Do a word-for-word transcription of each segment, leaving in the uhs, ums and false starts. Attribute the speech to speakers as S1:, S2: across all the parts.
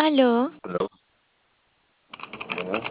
S1: Aló,
S2: Aló, buenas.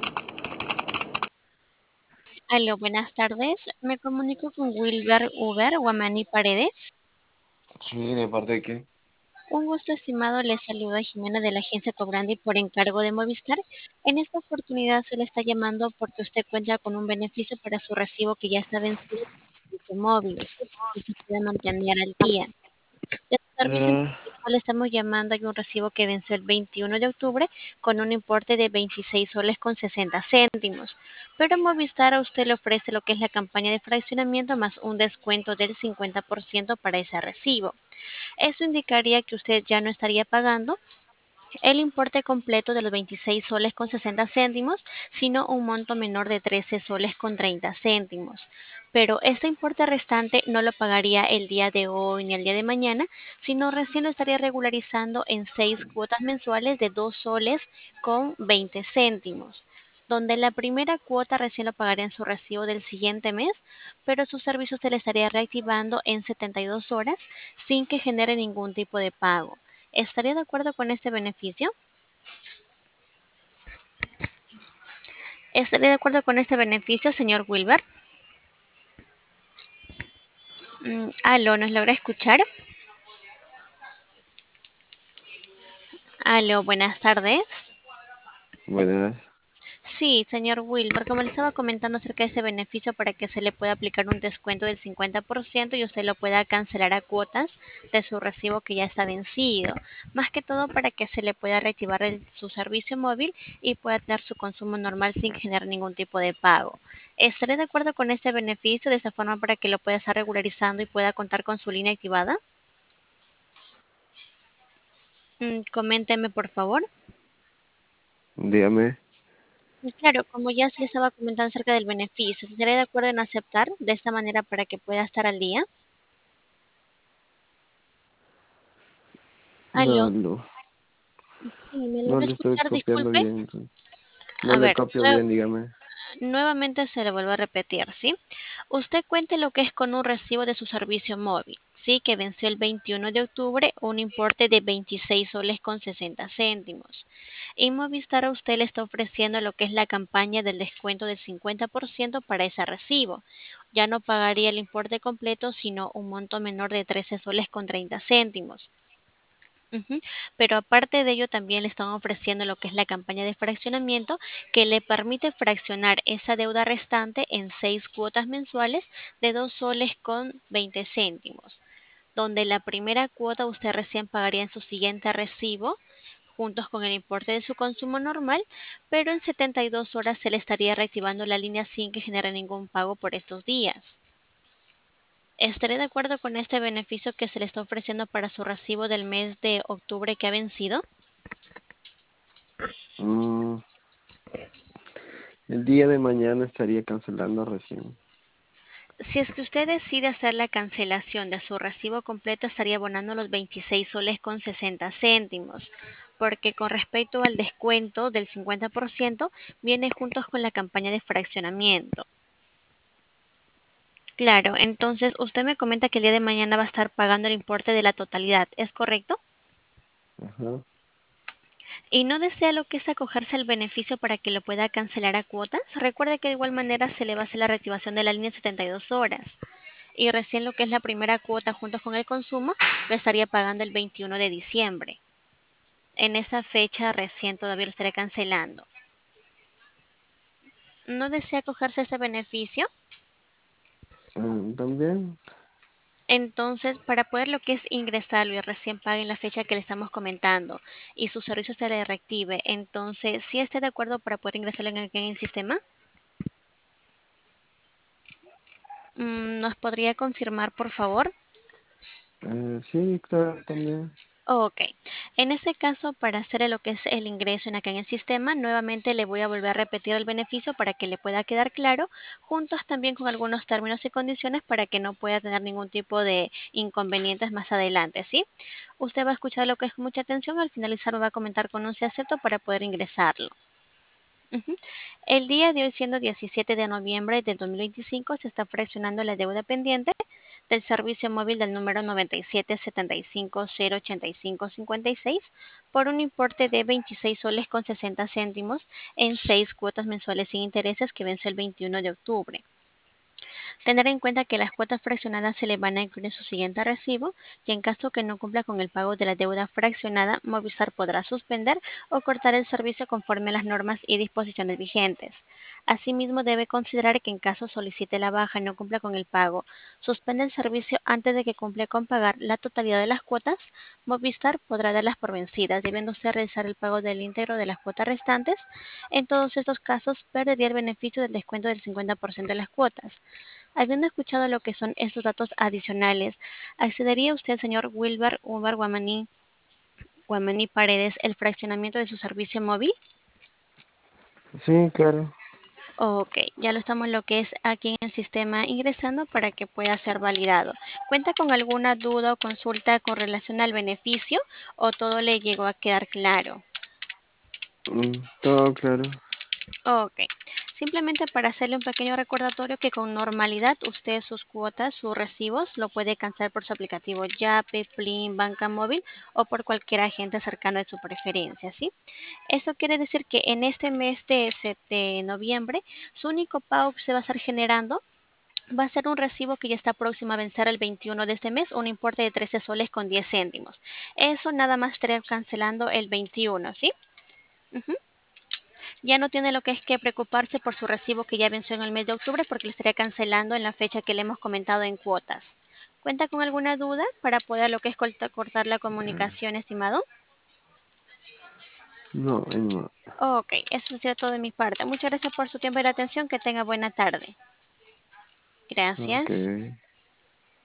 S1: aló, buenas tardes. Me comunico con Wilber Uber Guamani Paredes.
S2: Sí, ¿de parte de qué?
S1: Un gusto, estimado. Le saluda Jimena de la agencia Cobrandi por encargo de Movistar. En esta oportunidad se le está llamando porque usted cuenta con un beneficio para su recibo que ya está vencido en su móvil, ¿sí? Y se puede mantener al día. De su servicio en
S2: Ah,
S1: particular le estamos llamando, hay un recibo que venció el veintiuno de octubre con un importe de veintiséis soles con sesenta céntimos. Pero Movistar a usted le ofrece lo que es la campaña de fraccionamiento más un descuento del cincuenta por ciento para ese recibo. Eso indicaría que usted ya no estaría pagando el importe completo de los veintiséis soles con sesenta céntimos, sino un monto menor de trece soles con treinta céntimos. Pero este importe restante no lo pagaría el día de hoy ni el día de mañana, sino recién lo estaría regularizando en seis cuotas mensuales de dos soles con veinte céntimos, donde la primera cuota recién lo pagaría en su recibo del siguiente mes, pero su servicio se le estaría reactivando en setenta y dos horas sin que genere ningún tipo de pago. ¿Estaría de acuerdo con este beneficio? ¿Estaría de acuerdo con este beneficio, señor Wilber? Mm, aló, ¿nos logra escuchar? Aló, buenas tardes.
S2: buenas.
S1: Sí, señor Wilber, como le estaba comentando acerca de ese beneficio para que se le pueda aplicar un descuento del cincuenta por ciento y usted lo pueda cancelar a cuotas de su recibo que ya está vencido. Más que todo para que se le pueda reactivar el- su servicio móvil y pueda tener su consumo normal sin generar ningún tipo de pago. ¿Estaré de acuerdo con este beneficio de esta forma para que lo pueda estar regularizando y pueda contar con su línea activada? Mm, coménteme, por favor.
S2: Dígame.
S1: Y claro, como ya se le estaba comentando acerca del beneficio, ¿estaría de acuerdo en aceptar de esta manera para que pueda estar al día? Aló,
S2: No, no,
S1: sí, ¿me
S2: no
S1: logra
S2: le estoy
S1: escuchar?
S2: copiando
S1: Disculpe.
S2: bien. No
S1: A
S2: le
S1: ver,
S2: copio
S1: nue-
S2: bien, dígame.
S1: nuevamente se le vuelvo a repetir, ¿sí? Usted cuente lo que es con un recibo de su servicio móvil, ¿sí? Que venció el veintiuno de octubre, un importe de veintiséis soles con sesenta céntimos. Y Movistar a usted le está ofreciendo lo que es la campaña del descuento del cincuenta por ciento para ese recibo. Ya no pagaría el importe completo, sino un monto menor de trece soles con treinta céntimos. Ujú. Pero aparte de ello, también le están ofreciendo lo que es la campaña de fraccionamiento, que le permite fraccionar esa deuda restante en seis cuotas mensuales de dos soles con veinte céntimos, donde la primera cuota usted recién pagaría en su siguiente recibo, juntos con el importe de su consumo normal, pero en setenta y dos horas se le estaría reactivando la línea sin que genere ningún pago por estos días. ¿Estaré de acuerdo con este beneficio que se le está ofreciendo para su recibo del mes de octubre que ha vencido?
S2: Mm, el día de mañana estaría cancelando recién.
S1: Si es que usted decide hacer la cancelación de su recibo completo, estaría abonando los veintiséis soles con sesenta céntimos, porque con respecto al descuento del cincuenta por ciento, viene juntos con la campaña de fraccionamiento. Claro, entonces usted me comenta que el día de mañana va a estar pagando el importe de la totalidad, ¿es correcto?
S2: Ajá.
S1: Y no desea lo que es acogerse al beneficio para que lo pueda cancelar a cuotas. Recuerde que de igual manera se le va a hacer la reactivación de la línea en setenta y dos horas. Y recién lo que es la primera cuota junto con el consumo lo estaría pagando el veintiuno de diciembre. En esa fecha recién todavía lo estaría cancelando. ¿No desea acogerse a ese beneficio?
S2: Mm, también.
S1: Entonces, para poder lo que es ingresarlo y recién pague en la fecha que le estamos comentando y su servicio se le reactive, entonces, ¿sí esté de acuerdo para poder ingresarlo en el, en el sistema? Mm, ¿nos podría confirmar, por favor?
S2: Eh, sí, claro, también.
S1: Ok. En ese caso, para hacer lo que es el ingreso en acá en el sistema, nuevamente le voy a volver a repetir el beneficio para que le pueda quedar claro, juntos también con algunos términos y condiciones para que no pueda tener ningún tipo de inconvenientes más adelante, ¿sí? Usted va a escuchar lo que es con mucha atención, al finalizar me va a comentar con un sí acepto para poder ingresarlo. Ujú. El día de hoy, siendo diecisiete de noviembre de dos mil veinticinco, se está fraccionando la deuda pendiente del servicio móvil del número noventa y siete setenta y cinco cero ochenta y cinco cincuenta y seis por un importe de veintiséis soles con sesenta céntimos en seis cuotas mensuales sin intereses que vence el veintiuno de octubre. Tener en cuenta que las cuotas fraccionadas se le van a incluir en su siguiente recibo y en caso que no cumpla con el pago de la deuda fraccionada, Movistar podrá suspender o cortar el servicio conforme a las normas y disposiciones vigentes. Asimismo, debe considerar que en caso solicite la baja y no cumpla con el pago, suspende el servicio antes de que cumpla con pagar la totalidad de las cuotas, Movistar podrá darlas por vencidas, debiendo usted realizar el pago del íntegro de las cuotas restantes. En todos estos casos, perdería el beneficio del descuento del cincuenta por ciento de las cuotas. Habiendo escuchado lo que son estos datos adicionales, ¿accedería usted, señor Wilber Umar Guamaní, Guamaní Paredes, el fraccionamiento de su servicio móvil?
S2: Sí, claro.
S1: Ok, ya lo estamos lo que es aquí en el sistema ingresando para que pueda ser validado. ¿Cuenta con alguna duda o consulta con relación al beneficio o todo le llegó a quedar claro?
S2: Mm, todo claro.
S1: Ok, simplemente para hacerle un pequeño recordatorio que con normalidad usted sus cuotas, sus recibos, lo puede cancelar por su aplicativo Yape, Plin, Banca Móvil o por cualquier agente cercano de su preferencia, ¿sí? Eso quiere decir que en este mes de, se- de noviembre, su único pago que se va a estar generando va a ser un recibo que ya está próximo a vencer el veintiuno de este mes, un importe de trece soles con diez céntimos. Eso nada más estaría cancelando el veintiuno, ¿sí? Ujú. Ya no tiene lo que es que preocuparse por su recibo que ya venció en el mes de octubre porque lo estaría cancelando en la fecha que le hemos comentado en cuotas. ¿Cuenta con alguna duda para poder lo que es corta- cortar la
S2: Eh,
S1: comunicación, estimado?
S2: No, ahí no.
S1: Ok, eso sería todo de mi parte. Muchas gracias por su tiempo y la atención. Que tenga buena tarde.
S2: Ok.
S1: Gracias.